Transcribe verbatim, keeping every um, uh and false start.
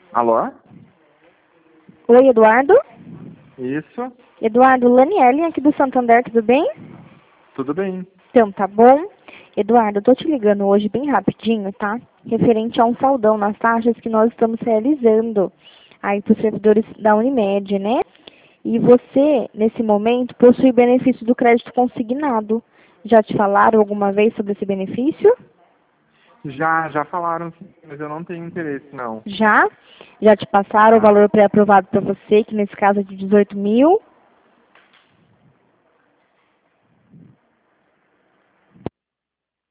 Alô? Oi, Eduardo? Isso, Eduardo, Laniele aqui do Santander, tudo bem? tudo bem. Então, tá bom. Eduardo, eu tô te ligando hoje bem rapidinho, tá? Referente a um saldão nas taxas que nós estamos realizando aí para os servidores da Unimed, né? E você, nesse momento, possui benefício do crédito consignado. Já te falaram alguma vez sobre esse benefício? Já, já falaram, sim, mas eu não tenho interesse, não. Já? Já te passaram o Tá. valor pré-aprovado para você, que nesse caso é de dezoito mil?